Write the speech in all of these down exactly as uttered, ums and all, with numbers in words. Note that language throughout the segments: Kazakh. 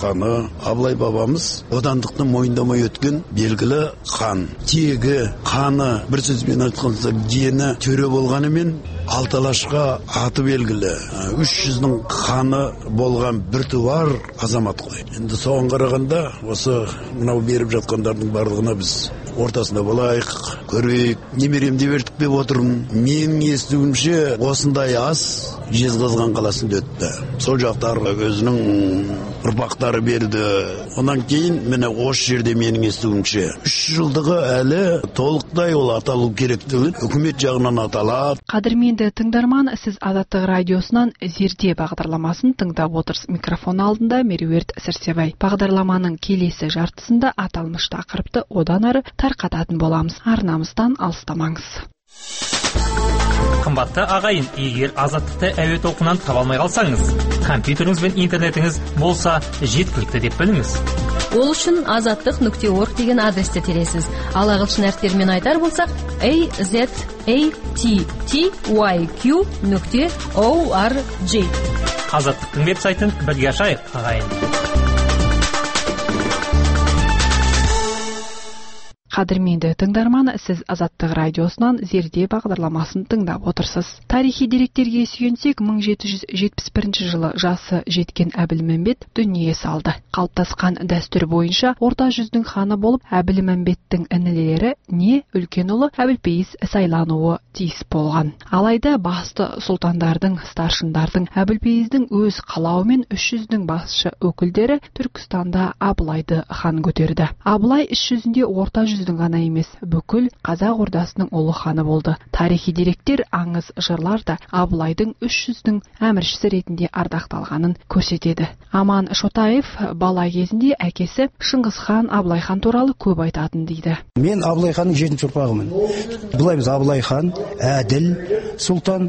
ханы. Абылай бабамыз бодандықты мойындамай өткен белгілі хан. Тегі, қаны, бір сөзбен айтқанда дені төре болғанымен Алталашқа аты белгілі. Үш жүздің ханы болған бір туар азамат қой. Енді соған қарағанда осы мынау беріп жатқандардың барлығына біз ортасында болайық, көрейік. Немерем деп ертіп деп отырмын. Менің естуімше осындай ас Жезқазған қаласында өтті. Сол жақтарға өзінің ұрпақтары берді. Онан кейін міне осы жерде менің естуімше үш жылдығы әлі толықтай ол аталу керектігі үкімет жағынан аталады. Қадірменді тыңдарман, сіз Азаттық радиосынан зерде бағдарламасын тыңдап отырсыз. Микрофон алдында Меруерт Сәрсебай. Бағдарламаның келесі жартысында аталмыш тақырыпты одан ары тарқататын боламыз. Арнамыздан алыстамаңыз. Қымбатты ағайын, егер Азаттықты әуе толқынынан таба алмай қалсаңыз, компьютеріңіз бен интернетіңіз болса жеткілікті деп біліңіз. Ол үшін азаттық нүкте орг деген адресте тересіз. Ал ағылшын әріптерімен айтар болсақ a z a t t y q нүкте org. Азаттықтың веб-сайтын бірге ашайық, ағайын. Қадірменді тыңдарман, сіз Азаттық радиосынан зерде бағдарламасын тыңдап отырсыз. Тарихи деректерге сүйенсек, мың жеті жүз жетпіс бірінші жылы жасы жеткен Әбілмәмбет дүние салды. Қалыптасқан дәстүр бойынша орта жүздің ханы болып, Әбілмәмбеттің інілері не үлкен ұлы Әбілпейіз сайлануы тиіс болған. Алайда басты сұлтандардың, старшындардың Әбілпейіздің өз қалауымен үш жүздің басшы өкілдері Түркістанда Абылайды хан көтерді. Абылай іс жүзінде орта жүз ғана емес, бүкіл қазақ ордасының ұлы ханы болды. Тарихи деректер, аңыз жырлар да Абылайдың үш жүздің әміршісі ретінде ардақталғанын көрсетеді. Аман Шотаев бала кезінде әкесі Шыңғыс хан Абылай хан туралы көп айтатын дейді. Мен Абылай ханның жетінші ұрпағымын. Былай біз Абылай хан, Әділ сұлтан,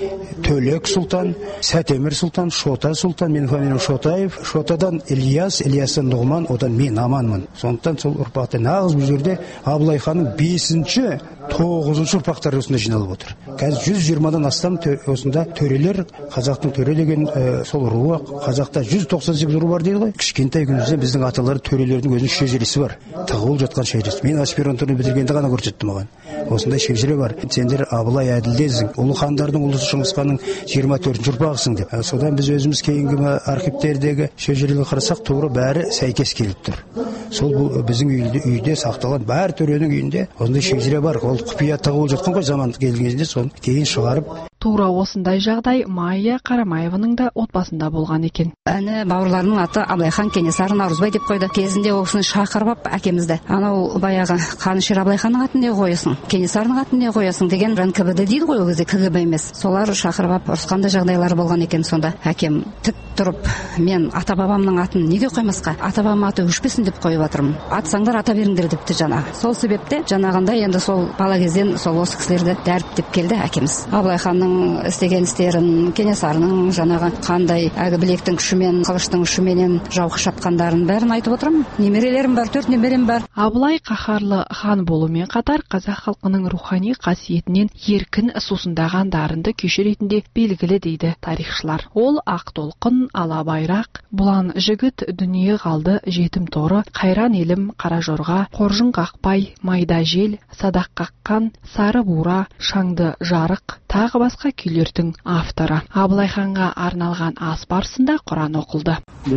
Төлек сұлтан, Сәтемір сұлтан, Шота сұлтан, менің фамилиям Шотаев, Шотадан Ильяс, Ильястан Нұғман, одан мен Аманмын. Сондықтан сол ұрпақты нағыз бұл жерде Абылай ханның бесінші, тоғызыншы ұрпақтары осында жиналып отыр. Қазір жүз жиырмадан астам осында төрелер, қазақтың төре деген ә, сол руы, қазақта жүз тоқсан сегіз ру бар дейді ғой. Кішкентай күнімізде біздің аталары төрелердің өзінің шежіресі бар. Тығылып жатқан шежіресі. Мен аспирантураны бітіргенде ғана көрсетті маған. Осындай шежіре бар. Сендер Абылай әділдесің. Ұлы хандардың ұлысы Шыңғыс ханның жиырма төртінші ұрпағысың деп. Ә, содан біз өзіміз кейінгі архивтердегі шежірелерге қарасақ, тура бәрі сәйкес келіп тұр. Сол бұл біздің үйде, үйде сақталған бәр төренің үйінде осындай шежіре бар. Ол құпия тығылып жатқан ғой заман келген кезде, соны кейін шығарып. Тура осындай жағдай Майя Қарамаеваның да отбасында болған екен. Әні бауырларының аты Абылай хан Кенесары Наурызбай деп қойды. Кезінде осыны шақырып әкемізді. Анау баяғы Қанішер Абылай ханның атын не қоясың, Кенесарының атын не қоясың деген эн ка бэ дэ дейді ғой, ол кезде ка гэ бэ емес. Солар шақырып ұрысқанда жағдайлары болған екен. Сонда әкем тік тұрып, мен ата бабамның атын неге қоймасқа? Ата бабам аты өшпесін деп қойып жатырмын. Атсаңдар ата беріңдер депті жана. Сол себепте жанағында енді сол бала кезден сол осы кісілерді дәріптеп келді әкеміз. Абылай ханның істеген істерін, Кенесарының жанағы қандай әгі білектің күшімен, қылыштың күшіменен жауға шапқандарын бәрін айтып отырмын. Немерелерім бар, төрт немерем бар. Абылай қаһарлы хан болумен қатар қазақ халқының рухани қасиетінен еркін сусындаған дарынды күйші ретінде белгілі дейді тарихшылар. Ол ақ толқын, ала байрақ, бұлан жігіт, дүние қалды, жетім торы, қайран елім, қара жорға, қоржын қақпай, майда жел, садақ қаққан, сары бура, шаңды жарық, тағы басқа күйлердің авторы. Абылай ханға арналған ас барысында Құран оқылды.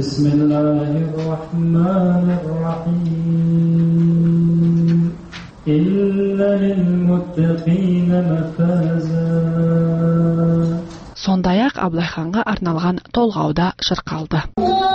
Сондай-ақ Абылай ханға арналған толғауда шырқалды.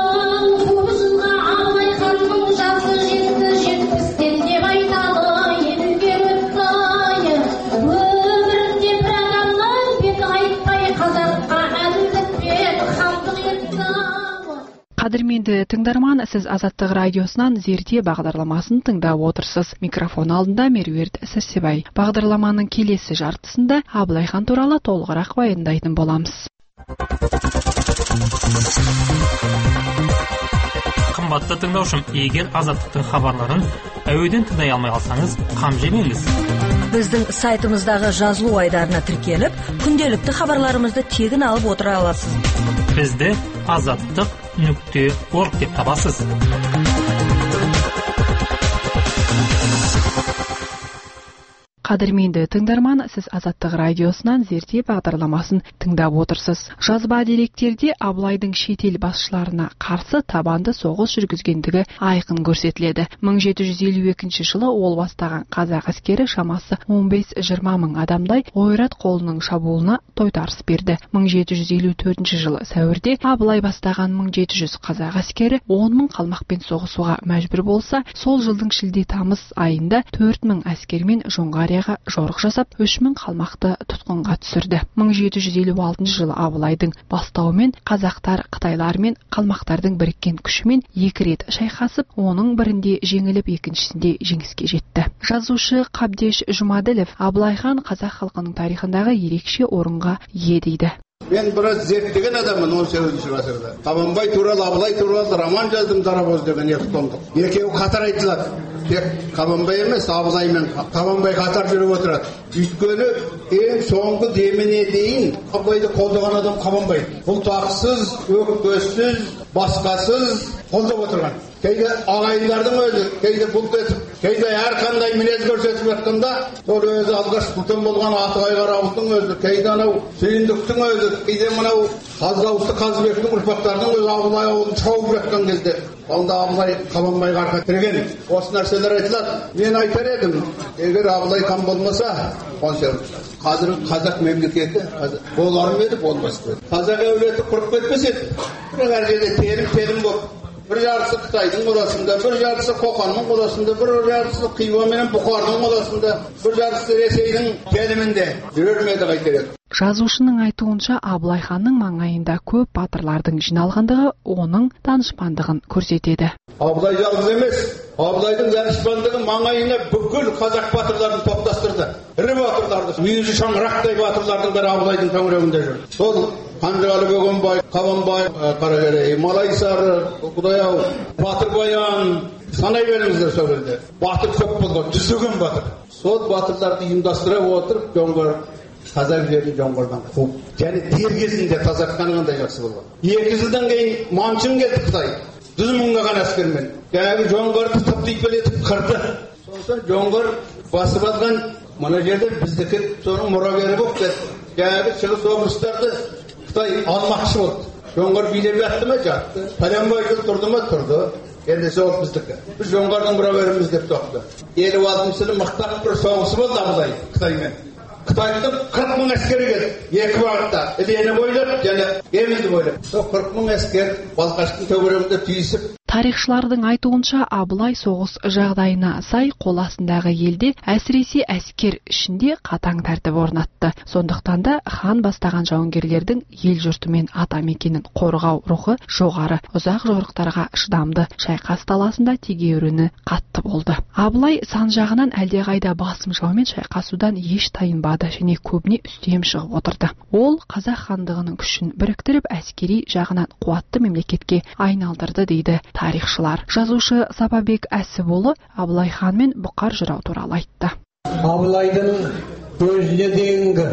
Қадірменді тыңдарман, сіз Азаттық радиосынан зерде бағдарламасын тыңдап отырсыз. Микрофон алдында Меруерт Сәрсебай. Бағдарламаның келесі жартысында Абылай хан туралы толығырақ баяндайтын боламыз. Қымбатты тыңдаушым, егер Азаттықтың хабарларын әуеден тыңдай алмай қалсаңыз, қам жемеңіз. біздің сайтымыздағы жазылу айдарына тіркеліп, күнделікті хабарларымызды тегін алып отыра аласыз. Бізді азаттық нүкте орг деп табасыз. Қадірменді тыңдарман, сіз Азаттық радиосынан зерде бағдарламасын тыңдап отырсыз. Жазба деректерде Абылайдың шетел басшыларына қарсы табанды соғыс жүргізгендігі айқын көрсетіледі. мың жеті жүз елу екінші жылы ол бастаған қазақ әскері шамасы он бес жиырма мың адамдай ойрат қолының шабуылына тойтарыс берді. мың жеті жүз елу төртінші жылы сәуірде Абылай бастаған мың жеті жүз қазақ әскері он мың қалмақпен соғысуға мәжбүр болса, сол жылдың шілде-тамыз айында төрт мың әскермен Жоңғария жорық жасап, үш мың қалмақты тұтқынға түсірді. мың жеті жүз елу алтыншы жылы Абылайдың бастауымен қазақтар Қытайлар мен қалмақтардың біріккен күшімен екі рет шайқасып, оның бірінде жеңіліп, екіншісінде жеңіске жетті. Жазушы Қабдеш Жұмаділов Абылай хан қазақ халқының тарихындағы ерекше орынға ие дейді. Мен біраз зерттеген адаммын он сегізінші ғасырда. Қабанбай туралы, Абылай туралы роман жаздым, Дарабоз деген екі томдық. Екеуі қатар айтылады. Тек Қабанбай емес, Абылай мен Қабанбай қатар жүріп отырады. Өйткені ең соңғы деміне дейін Абылайды қолдаған адам Қабанбай. Бұл тақсыз, өкпесіз, басқасыз қолдап отырған. Кейде ағайындардың өзі, кейде бұлт етіп, кейде әрқандай мінез көрсетіп жатқанда, сол өзі алғаш сұлтан болған Атығай Қарауылдың өзі, кейде анау Сүйіндіктің өзі, кейде мынау Қаздауысты Қазыбектің ұрпақтарының өзі Абылай ауылын шауып жатқан кезде, онда Абылай Қабанбайға арқа тіреген. Осы нәрселер айтылады. Мен айтар едім, егер Абылай хан болмаса, қазір қазақ мемлекеті болар ма еді, болмас еді. Қазақ әулеті құрып кетпес еді. Бірақ әр жерде телім-телім болып, бір жарысы Қытайдың қодасында, бір жарысы Қоқанның қодасында, бір жарысы Қиуа менен Бұқарның қодасында, бір жарысы Ресейдің телімінде жүрер ме еді қайтер еді. Жазушының айтуынша Абылай ханның маңайында көп батырлардың жиналғандығы оның данышпандығын көрсетеді. Абылай жалғыз емес, Абылайдың данышпандығы маңайына бүкіл қазақ батырларын топтастырды. Ірі батырларды, мүйізі шаңырақтай батырлардың бәрі Абылайдың төңірегінде жүр. Сол Қанжығалы Бөгенбай, Қабанбай, Қаракерей, Малайсары, Құдай-ау, Батыр Баян, санай беріңіздер сол елде. Батыр көп болған, жүздеген батыр. Сол батырларды ұйымдастыра отырып, жоңғар қазақ жерін жоңғардан қуып, және дер кезінде тазартқаны қандай жақсы болған. Екі жылдан кейін Маншын келді Қытай, жүз мыңдаған әскермен. Жаңағы жоңғарды тып-типелетіп қырды. Сондықтан жоңғар басып алған мына жерде біздікі соның мұрагері болып кетті. Жаңағы шығыс облыстарды Қытай алмақшы болды. Жоңғар билеп жатты ма? Жатты. Пәленбай жыл тұрды ма? Тұрды. Енді сол біздікі. Біз жоңғардың мұрагеріміз деп тоқты. елу алтыншы жылы мықтап бір соғысы болды Абылай Қытаймен. Қытайдың қырық мың әскері келді. Екі бағытта. Ілені бойлап, және Емінді бойлап. Сол қырық мың әскер Балқаштың төңірегінде түйісіп. Тарихшылардың айтуынша Абылай соғыс жағдайына сай қол астындағы елде, әсіресе әскер ішінде қатаң тәртіп орнатты. Сондықтан да хан бастаған жауынгерлердің ел жұртымен ата мекенін қорғау рухы жоғары, ұзақ жорықтарға шыдамды, шайқас таласында тегеуріні қатты болды. Абылай сан жағынан әлдеқайда басым жаумен шайқасудан еш тайынбады және көбіне үстем шығып отырды. Ол қазақ хандығының күшін біріктіріп, әскери жағынан қуатты мемлекетке айналдырды дейді тарихшылар. Жазушы Сапабек Әсіпұлы Абылай хан мен Бұқар жырау туралы айтты. Абылайдың өзіне дейінгі,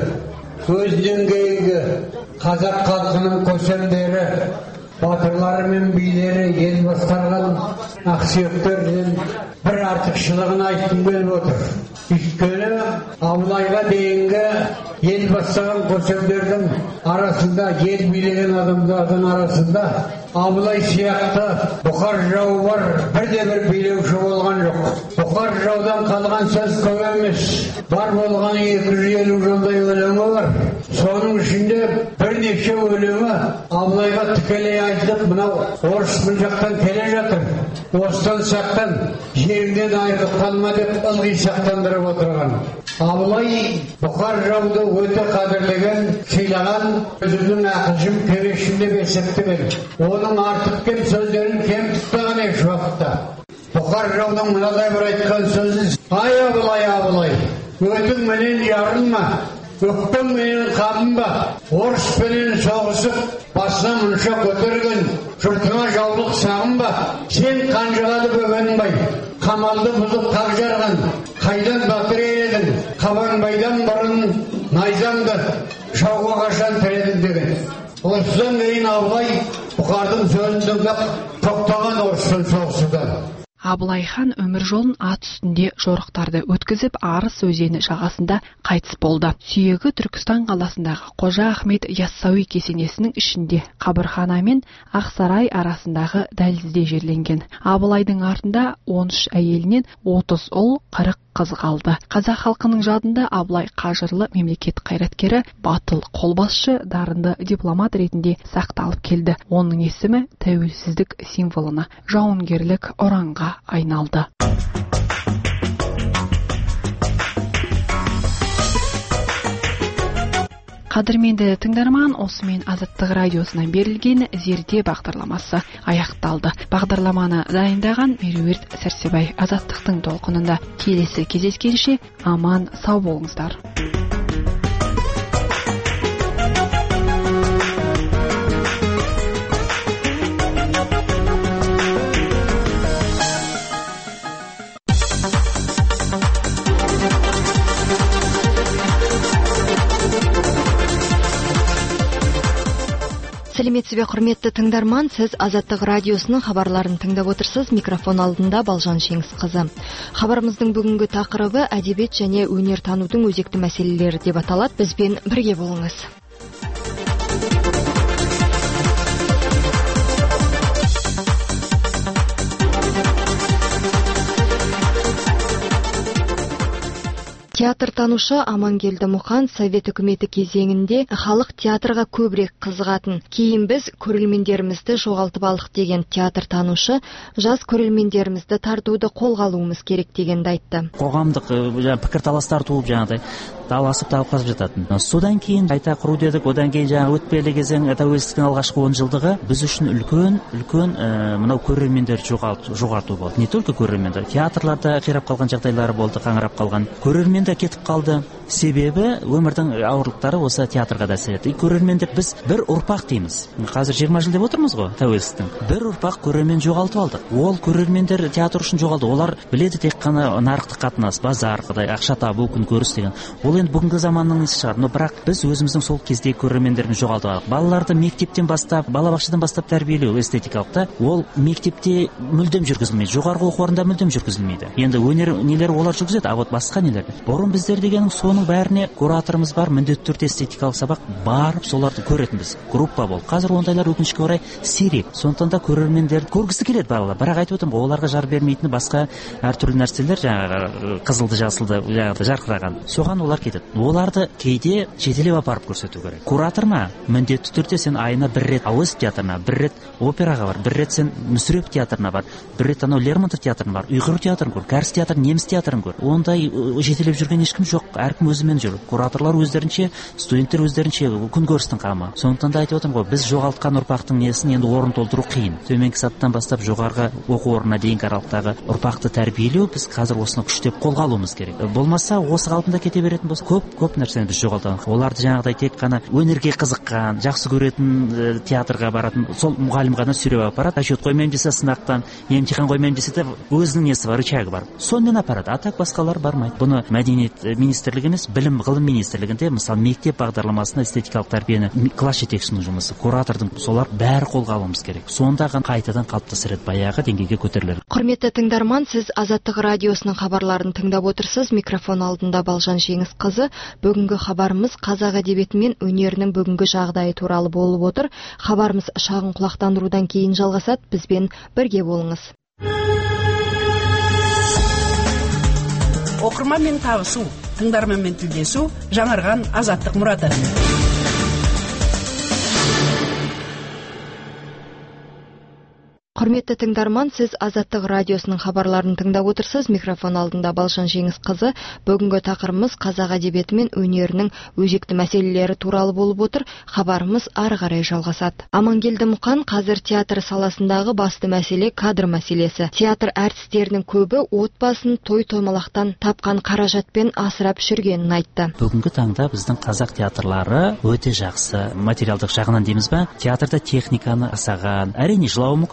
өзінен кейінгі қазақ халқының көсемдері, батырлары мен билері ел басқарған ақсүйектерден бір артықшылығын айтқым келіп отыр. Өйткені Абылайға дейінгі ел бастаған көсемдердің арасында, ел билеген адамдардың арасында Абылай сияқты Бұқар жырау бар, бірде-бір билеуші болған жоқ. Бұқар жыраудан қалған сөз көп емес. Бар болған екі жүз елу жылдай өлеңі бар. Соның ішінде бірнеше өлеңі Абылайға тікелей айтылып, мынау орыс жақтан келе жатыр. Осыдан сақтан, жеріңден айырылып қалма деп ылғи сақтандырып отырған. Абылай Бұқар жырауды өте қадірлеген, сыйлаған, өзінің ақылшым кебешім деп есептеген. Оның артық кем сөздерін кем тұтпаған еш уақытта. Бұқар жыраудың мынадай бір айтқан сөзі: ай Абылай, Абылай, өтің менен жарылма, өкпең менен қабынба. Орыспенен соғысып, басына мұнша көтерген, жұртыңа жаулық сағынба. Сен Қанжығалы Бөгенбай, қамалды бұзып қақ жарған, қайдан батыр едің, қабанбайдан бұрын найзаңды жауға қашан тіредің деген. Осыдан кейін Абылай бұқардың сөзін тыңдап тоқтаған орыстың соғысында. Абылай хан өмір жолын ат үстінде жорықтарды өткізіп, Арыс өзені жағасында қайтыс болды. Сүйегі Түркістан қаласындағы Қожа Ахмет Яссауи кесенесінің ішінде қабірхана мен Ақсарай арасындағы дәлізде жерленген. Абылайдың артында он үш әйелінен отыз ұл, қырық қыз қалды. Қазақ халқының жадында Абылай қажырлы мемлекет қайраткері, батыл қолбасшы, дарынды дипломат ретінде сақталып келді. Оның есімі тәуелсіздік символына, жауынгерлік ұранға айналды. Қадірменді тыңдарман, осымен Азаттық радиосынан берілген зерде бағдарламасы аяқталды. Бағдарламаны дайындаған Меруерт Сәрсебай. Азаттықтың толқынында келесі кездескенше аман сау болыңыздар. Сәлеметсіз бе, құрметті тыңдарман, сіз Азаттық радиосының хабарларын тыңдап отырсыз. Микрофон алдында Балжан Шеңісқызы. Хабарымыздың бүгінгі тақырыбы әдебиет және өнер танудың өзекті мәселелері деп аталады. Бізбен бірге болыңыз. Театр-танушы Амангелді Мұқан Совет үкіметі кезеңінде халық театрға көбірек қызығатын, кейін біз көрермендерімізді жоғалтып алдық деген театр-танушы жас көрермендерімізді тартуды қолға алуымыз керек дегенді айтты. Қоғамдық пікірталастар туып жаңағыдай таласып талқыласып жататын. Содан кейін қайта құру дедік, одан кейін жаңа өтпелі кезең тәуелсіздіктің алғашқы он жылдығы біз үшін үлкен үлкен мынау көрермендерді жоғалту болды. Не только көрермендер, театрларда қирап қалған жағдайлары болды, қаңырап қалған. Көрермен де кетіп қалды. Себебі өмірдің ауырлықтары осы театрға да әсер етті. Көрермендер біз бір ұрпақ дейміз. Қазір жиырма жыл деп отырмыз ғой тәуелсіздіктің. Бір ұрпақ көрермен жоғалтып алдық. Ол көрермендер театр үшін жоғалды. Олар біледі тек қана нарықтық қатынас, базар, ақша табу, күнкөріс деген. Ол енді бүгінгі заманның несі шығар. Но бірақ біз өзіміздің сол кездегі көрермендерін жоғалтып алдық. Балаларды мектептен бастап, балабақшадан бастап тәрбиелеу эстетикалықта ол мектепте мүлдем жүргізілмейді. Жоғарғы оқу орнында мүлдем жүргізілмейді. Енді өнер нелер олар жүргізеді, а вот басқа нелер. Бұрын біздер дегенің соның бәріне кураторымыз бар, міндетті түрде эстетикалық сабақ барып соларды көретінбіз. Группа бол. Қазір ондайлар өкінішке орай сирек. Сондықтан да көрермендер көргісі келеді балалар. Бірақ айтып отырмын, оларға жар бермейтіні басқа әртүрлі нәрселер, жаңағы қызылды, жасылды, жаңағы жарқыраған. Соған олар кетеді. Оларды кейде жетелеп апарып көрсету керек. Куратор ма? Міндетті түрде сен айына бір рет Әуезов театрына, бір рет операға бар, бір рет сен Мүсірепов театрына бар, бір рет анау Лермонтов театрына бар, Ұйғыр театрын көр, Кәріс театрын, неміс театрын көр. Ондай жетелеп жүрген ешкім жоқ. Әркім өзімен жүр. Кураторлар өздерінше, студенттер өздерінше күнкөрістің қамы. Сондықтан да айтып отырмын ғой, біз жоғалтқан ұрпақтың несін енді орын толтыру қиын. Төменгі сатыдан бастап жоғарғы оқу орнына дейінгі аралықтағы ұрпақты тәрбиелеу біз қазір осыны күштеп қолға алуымыз керек. Болмаса осы қалпында кете беретін болса, көп көп нәрсені біз жоғалтамыз. Оларды жаңағыдай тек қана өнерге қызыққан, жақсы көретін театрға баратын сол мұғалім ғана сүйреп апарады. Расчет қоймаймын десе сынақтан, емтихан қоймаймын десе де өзінің несі бар, рычагы бар. Сонымен апарады. А так басқалар бармайды. Бұны мәдениет министрлігі емес, білім ғылым министрлігінде мысалы мектеп бағдарламасына эстетикалық тәрбиені класс жетекшісінің жұмысы, куратордың, солар бәрі қолға алуымыз керек. Сонда ғана қайтадан қалыптасыр еді, баяғы деңгейге көтерілер. Құрметті тыңдарман, сіз Азаттық радиосының хабарларын тыңдап отырсыз. Микрофон алдында Балжан Шеңісқызы. Бүгінгі хабарымыз қазақ әдебиеті мен өнерінің бүгінгі жағдайы туралы болып отыр. Хабарымыз шағын құлақтандырудан кейін жалғасады. Бізбен бірге болыңыз. Оқырманмен табысу, тыңдарманмен тілдесу, жаңарған азаттық мұраты. Құрметті тыңдарман, сіз Азаттық радиосының хабарларын тыңдап отырсыз. Микрофон алдында Балжан Жеңісқызы. Бүгінгі тақырыбымыз қазақ әдебиеті мен өнерінің өзекті мәселелері туралы болып отыр. Хабарымыз ары қарай жалғасады. Амангелді Мұқан қазір театр саласындағы басты мәселе кадр мәселесі. Театр әртістерінің көбі отбасын той-томалақтан тапқан қаражатпен асырап жүргенін айтты. Бүгінгі таңда біздің қазақ театрлары өте жақсы. Материалдық жағынан дейміз ба, театрда техниканы асаған. Әрине жылауы мүмкін, айтуы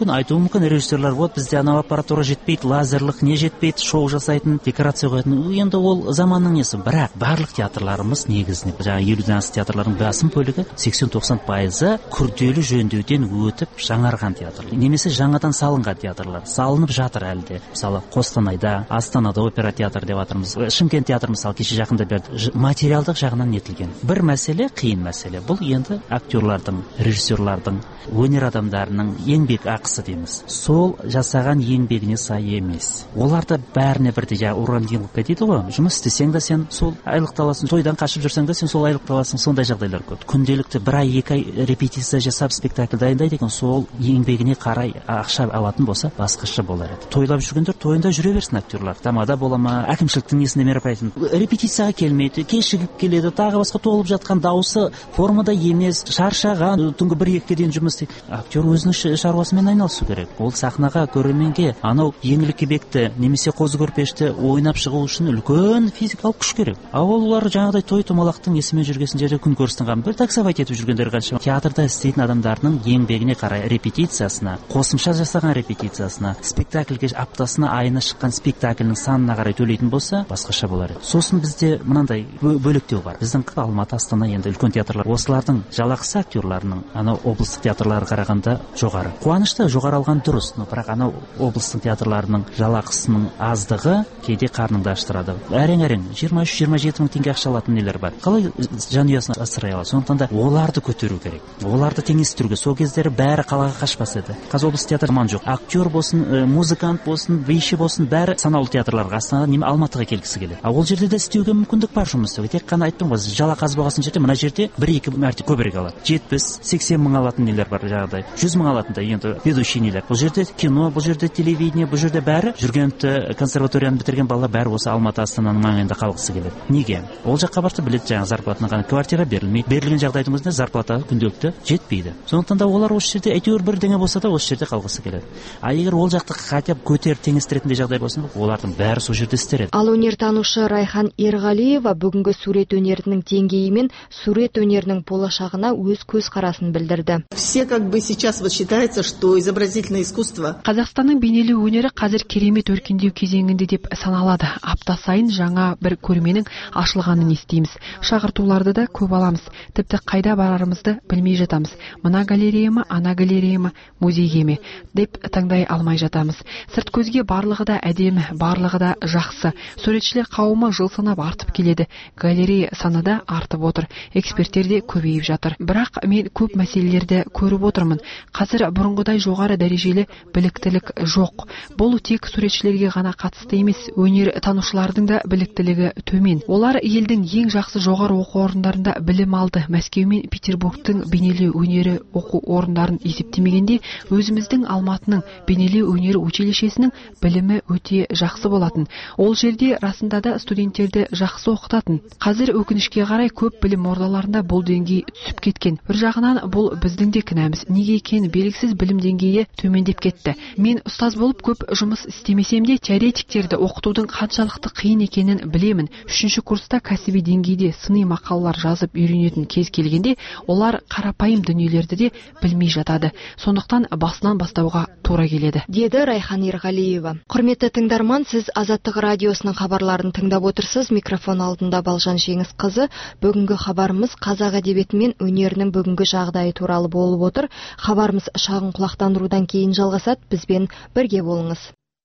болуы мүмкін. Режиссерлар вот бізде анау аппаратура жетпейді, лазерлық не жетпейді, шоу жасайтын, декорация қоятын. Енді ол заманның несі. Бірақ барлық театрларымыз негізінде жаңағы елуден астам театрлардың басым бөлігі сексен тоқсан пайызы күрделі жөндеуден өтіп жаңарған театр. Немесе жаңадан салынған театрлар. Салынып жатыр әлі де. Мысалы Қостанайда, Астанада опера театр деп жатырмыз. Шымкент театры мысалы кеше жақында берді. Материалдық жағынан нетілген. Бір мәселе, қиын мәселе. Бұл енді актерлардың, режиссерлардың, өнер адамдарының еңбек ақысы дейміз. Сол жасаған еңбегіне сай емес. Оларды бәріне бірдей ja урандилыққа дейді ғой. Жұмыс істесең де сен сол айлықты аласың, тойдан қашып жүрсең де сен сол айлықты аласың. Сондай жағдайлар көп. Күнделікті бір ай, екі ай репетиция жасап спектакль дайындайды екен, сол еңбегіне қарай ақша алатын болса, басқаша болар еді. Тойлап жүргендер тойында жүре берсін актерлар. Тамада бола ма, әкімшіліктің несіне мероприятие. Репетицияға келмейді, кешігіп келеді, тағы басқа толып жатқан дауысы формада емес, шаршаған, түнгі бір екіге дейін жұмыс істейді. Актер өзінің шаруасымен айналысу керек. Ол сахнаға, көрерменге анау еңлік кебекті немесе қозы көрпешті ойнап шығу үшін үлкен физикалық күш керек. А олар жаңағыдай той томалақтың есімен жүргесін жерде күн көрістің ғам бір таксовать етіп жүргендер қанша. Театрда істейтін адамдардың еңбегіне қарай репетициясына, қосымша жасаған репетициясына, спектакльге аптасына, айына шыққан спектакльнің санына қарай төлейтін болса, басқаша болар еді. Сосын бізде мынандай бөліктеу бар. Біздің Алматы, Астана енді үлкен театрлар. Осылардың жалақысы актерларының анау облыстық театрларға қарағанда жоғары. Қуанышты жоғары алған дұрыс, но бірақ анау облыстық театрларының жалақысының аздығы кейде қарныңды аштырады. Әрең-әрең жиырма үш жиырма жеті мың теңге ақша алатын нелер бар. Қалай жанұясын асырай алады? Сондықтан да оларды көтеру керек. Оларды теңестіруге. Сол кездері бәрі қалаға қашпас еді. Қазір облыстық театр ман жоқ. Актер болсын, музыкант болсын, биші болсын, бәрі санаулы театрларға, Астанаға, неме Алматыға келгісі келеді. А ол жерде де істеуге мүмкіндік бар, жұмыс істеуге. Тек қана айттым ғой, жалақы аз болған жерде мына жерде бір-екі мәрте көбірек алады. жетпіс сексен мың алатын нелер бар жағдай. жүз мың алатын да енді ведущий нелер. Бұл жерде кино, бұл жерде телевидение, бұл жерде бәрі жүргенті консерваторияны бітірген балалар бәрі осы Алматы, Астананың маңайында қалғысы келеді. Неге? Ол жаққа барса біледі, жаңағы зарплатына ғана квартира берілмейді. Берілген жағдайдың өзінде зарплата күнделікті жетпейді. Сондықтан да олар осы жерде әйтеуір бірдеңе болса да осы жерде қалғысы келеді. А егер ол жақты хотя бы көтеріп теңестіретіндей жағдай болса, олардың бәрі сол жерде істер еді. Ал өнертанушы Райхан Ерғалиева бүгінгі сурет өнерінің деңгейі мен сурет өнерінің болашағына өз көзқарасын білдірді. Все как бы сейчас вот считается, что изобразительное искусство. Қазақстанның бейнелеу өнері қазір керемет өркендеу кезеңінде деп саналады. Апта сайын жаңа бір көрменің ашылғанын естиміз. Шақыртуларды да көп аламыз. Тіпті қайда барарымызды білмей жатамыз. Мына галерея ма, ана галерея ма, музейге ме деп таңдай алмай жатамыз. Сырт көзге барлығы да әдемі, барлығы да жақсы. Суретшілер қауымы жыл санап артып келеді. Галерея саны да артып отыр. Эксперттер де көбейіп жатыр. Бірақ мен көп мәселелерді көріп отырмын. Қазір бұрынғыдай жоғары дәрежелі біліктілік жоқ. Бұл тек суретшілерге ғана қатысты емес, өнер танушылардың да біліктілігі төмен. Олар елдің ең жақсы жоғары оқу орындарында білім алды. Мәскеу мен Петербургтың бейнелеу өнері оқу орындарын есептемегенде, өзіміздің Алматының бейнелеу өнері училищесінің білімі өте жақсы болатын. Ол жерде расында да студенттерді жақсы оқытатын. Қазір өкінішке қарай көп білім ордаларында бұл деңгей түсіп кеткен. Bir жағынан бұл біздің де кінәміз. Неге екен белгісіз білім деңгейі төмендеп кетті. Мен ұстаз болып көп жұмыс істемесем де, теоретиктерді оқытудың қаншалықты қиын екенін білемін. Үшінші курста кәсіби деңгейде сыни мақалалар жазып үйренетін кез келгенде, олар қарапайым дүниелерді де білмей жатады. Сондықтан басынан бастауға тура келеді. Деді Райхан Ерғалиева. Құрметті тыңдарман, сіз Азаттық радиосының хабарларын тыңдап отырсыз. Микрофон алдында Балжан Жеңіс қызы. Бүгінгі хабарымыз қазақ әдебиеті мен өнерінің бүгінгі жағдайы туралы болып отыр. Хабарымыз шағын құлақтандырудан кейін жалғасады. Бізбен бірге болыңыз.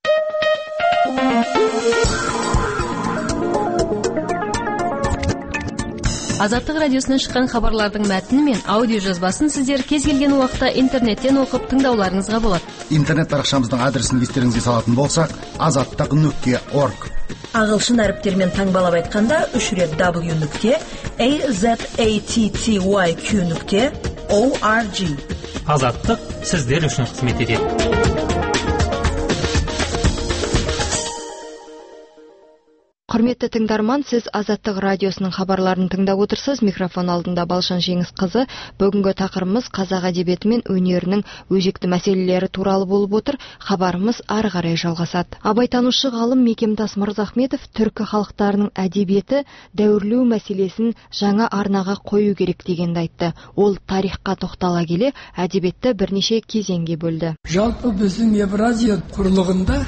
Азаттық радиосынан шыққан хабарлардың мәтіні мен аудио жазбасын сіздер кез келген уақытта интернеттен оқып тыңдауларыңызға болады. Интернет парақшамыздың адресін естеріңізге салатын болсақ, азаттық нүкте орг. Ағылшын әріптермен таңбалап айтқанда үш рет w нүкте azattyq нүкте org. Азаттық сіздер үшін қызмет етеді. Құрметті тыңдарман, сіз Азаттық радиосының хабарларын тыңдап отырсыз. Микрофон алдында Балшан Жеңіс қызы. Бүгінгі тақырыбымыз қазақ әдебиеті мен өнерінің өзекті мәселелері туралы болып отыр. Хабарымыз ары қарай жалғасады. Абайтанушы ғалым Мекемтас Мырзахметов түркі халықтарының әдебиеті дәуірлеу мәселесін жаңа арнаға қою керек дегенді айтты. Ол тарихқа тоқтала келе әдебиетті бірнеше кезеңге бөлді. Жалпы біздің Евразия құрлығында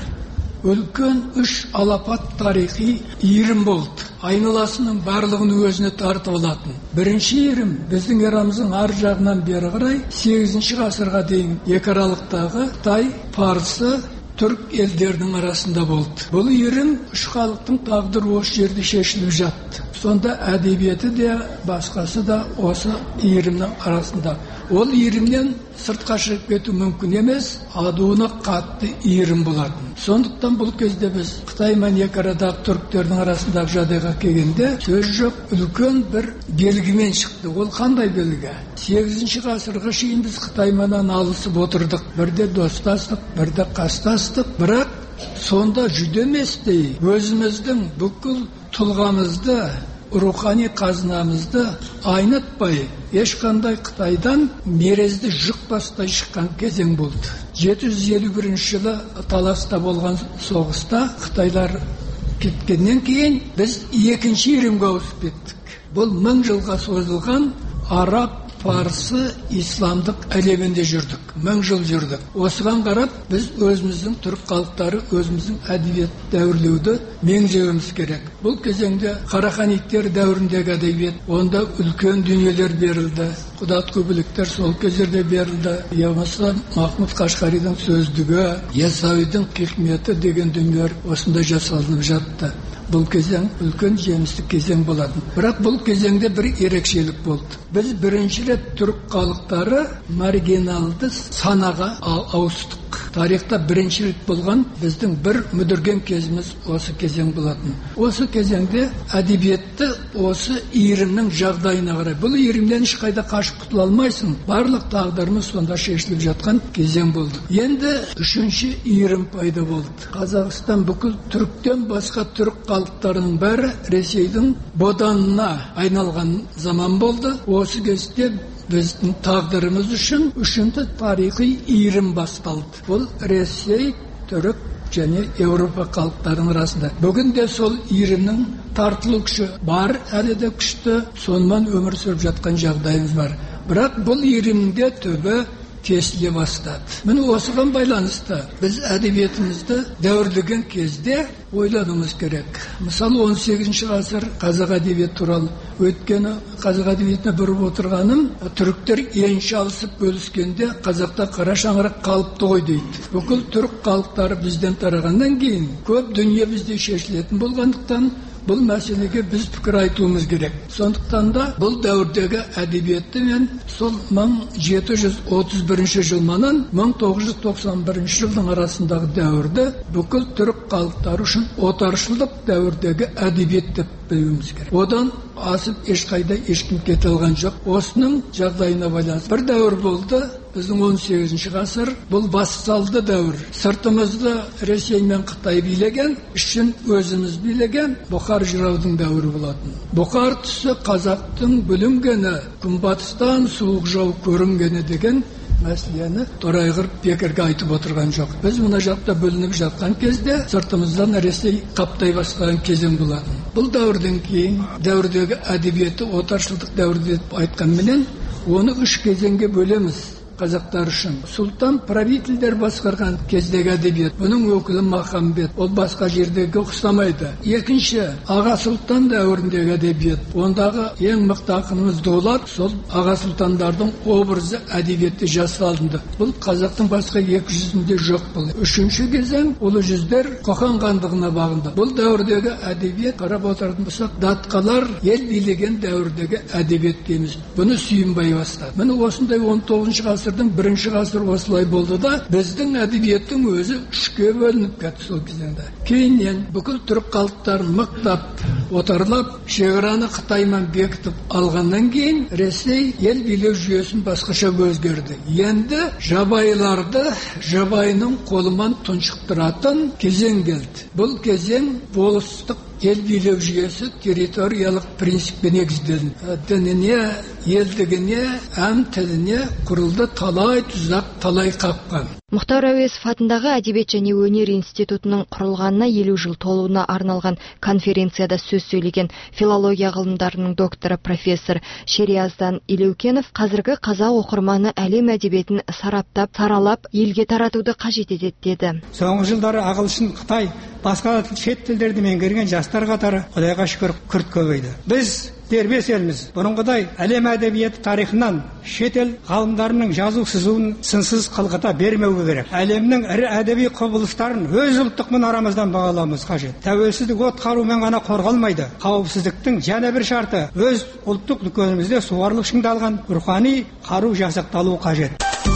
үлкен үш алапат тарихи иірім болды. Айналасының барлығын өзіне тартып алатын. Бірінші иірім біздің эрамыздың ар жағынан бері қарай сегізінші ғасырға дейін екі аралықтағы Қытай, Парсы, түрк елдерінің арасында болды. Бұл иірім үш халықтың тағдыры осы жерде шешіліп жатты. Сонда әдебиеті де басқасы да осы иірімнің арасында. Ол иірімнен сыртқа шығып кету мүмкін емес, адуына қатты иірім болатын. Сондықтан бұл кезде біз Қытай мен екі арадағы түріктердің арасындағы жағдайға келгенде сөз жоқ, үлкен бір белгімен шықты. Ол қандай белгі? сегізінші ғасырға шейін біз Қытаймен алысып отырдық. Бірде достастық, бірде қастастық, бірақ сонда жүдеместей өзіміздің бүкіл тұлғамызды, рухани қазынамызды айнытпай, ешқандай Қытайдан мерезді жұқпастай шыққан кезең болды. жеті жүз елу бірінші жылы таласта болған соғыста Қытайлар кеткеннен кейін біз екінші иірімге ауысып кеттік. Бұл мың жылға созылған араб, парсы, исламдық әлемінде жүрдік. Мың жыл жүрдік. Осыған қарап біз өзіміздің түрік халықтары өзіміздің әдебиет дәуірлеуді меңзеуіміз керек. Бұл кезеңде Қараханиттер дәуіріндегі әдебиет, онда үлкен дүниелер берілді. Құдат көбелектер сол кездерде берілді. Ямаса Махмуд Қашқаридің сөздігі, Ясауидің хикметі деген дүниелер осында жасалынып жатты. Бұл кезең үлкен жемісті кезең болатын. Бірақ бұл кезеңде бір ерекшелік болды. Біз бірінші рет түрік халықтары маргиналды санаға ауыстық. Тарихта бірінші рет болған біздің бір мүдірген кезіміз осы кезең болатын. Осы кезеңде әдебиетті осы иірімнің жағдайына қарай. Бұл иірімнен ешқайда қашып құтыла алмайсың. Барлық тағдырымыз сонда шешіліп жатқан кезең болды. Енді үшінші иірім пайда болды. Қазақстан бүкіл түріктен басқа түрік халықтарының бәрі Ресейдің боданына айналған заман болды. Осы кезде біздің тағдырымыз үшін үшінші тарихи иірім басталды. Бұл Ресей, түрік және Еуропа халықтарының арасында. Бүгінде сол иірімнің тартылу күші бар, әлі де күшті, сонымен өмір сүріп жатқан жағдайымыз бар. Бірақ бұл иірімде түбі тесіле бастады. Міне осыған байланысты біз әдебиетімізді дәуірлеген кезде ойлануымыз керек. Мысалы он сегізінші ғасыр қазақ әдебиеті туралы. Өйткені қазақ әдебиетіне бұрып отырғаным, түріктер енші алысып бөліскенде қазақта қара шаңырақ қалыпты ғой дейді. Бүкіл түрік халықтары бізден тарағаннан кейін көп дүние бізде шешілетін болғандықтан бұл мәселеге біз пікір айтуымыз керек. Сондықтан да бұл дәуірдегі әдебиетті мен сол мың жеті жүз отыз бірінші жылынан мың тоғыз жүз тоқсан бірінші жылдың арасындағы дәуірді бүкіл түрік халықтары үшін отаршылдық дәуірдегі әдебиет деп білуіміз керек. Одан асып ешқайда ешкім кете алған жоқ. Осының жағдайына байланысты бір дәуір болды. Біздің он сегізінші ғасыр бұл вассалды дәуір. Сыртымызды Ресей мен Қытай билеген, ішін өзіміз билеген Бұхар жыраудың дәуірі болатын. Бұхар тұсы қазақтың бүлінгені, күнбатыстан суық жау көрінгені деген мәселені торайғыр бекерге айтып отырған жоқ. Біз мына жақта бөлініп жатқан кезде сыртымыздан Ресей қаптай бастаған кезең болатын. Бұл дәуірден кейін дәуірдегі әдебиеті отаршылдық дәуірі деп айтқанменен оны үш кезеңге бөлеміз. Қазақтар үшін сұлтан правительдер басқарған кездегі әдебиет. Бұның өкілі Махамбет. Ол басқа жердегі ұқсамайды. Екінші, аға сұлтан дәуіріндегі әдебиет. Ондағы ең мықты ақынымыз Дулат, сол аға сұлтандардың образы әдебиетте жасалынды. Бұл қазақтың басқа екі жүзінде жоқ бұл. Үшінші кезең ұлы жүздер Қоқан хандығына бағынды. Бұл дәуірдегі әдебиет қарап отыратын болсақ, датқалар ел билеген дәуірдегі әдебиет дейміз. Бұны Сүйінбай бастады. Міне осындай он тоғызыншы ғасыр бірінші ғасыр осылай болды да біздің әдебиеттің өзі үшке бөлініп кетті сол кезеңде. Кейіннен бүкіл түрік халықтарын мықтап, отарлап, шекараны Қытаймен бекітіп алғаннан кейін Ресей ел билеу жүйесін басқаша өзгерді. Енді жабайыларды жабайының қолымен тұншықтыратын кезең келді. Бұл кезең болыстық ел билеу жүйесі территориялық принципке негізделген. Дініне, елдігіне, әм тіліне құрылды талай тұзақ, талай қақпан. Мұхтар Әуезов атындағы Әдебиет және өнер институтының құрылғанына елу жыл толуына арналған конференцияда сөз сөйлеген филология ғылымдарының докторы профессор Шериаздан Илеукенов қазіргі қазақ оқырманы әлем әдебиетін сараптап, саралап, елге таратуды қажет етеді деді. Соңғы жылдары ағылшын, Қытай, басқа шет тілдерді меңгерген жастар қатары Құдайға шүкір күрт көбейді. Біз дербес елміз. Бұрынғыдай әлем әдебиеті тарихынан шетел ғалымдарының жазу сызуын сынсыз қылғыта бермеуі керек. Әлемнің ірі әдеби құбылыстарын өз ұлттық мұнарамыздан бағаламыз қажет. Тәуелсіздік от қарумен ғана қорғалмайды. Қауіпсіздіктің және бір шарты өз ұлттық дүкенімізде суарылып шыңдалған рухани қару жасақталуы қажет.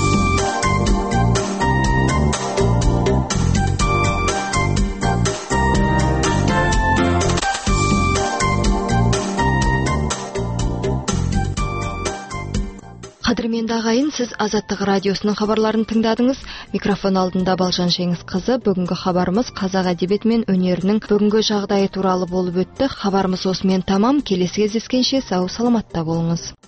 Қадірменді ағайын, сіз Азаттық радиосының хабарларын тыңдадыңыз. Микрофон алдында Балжан Жеңісқызы. Бүгінгі хабарымыз қазақ әдебиеті мен өнерінің бүгінгі жағдайы туралы болып өтті. Хабарымыз осымен тамам. Келесі кездескенше сау саламатта болыңыз.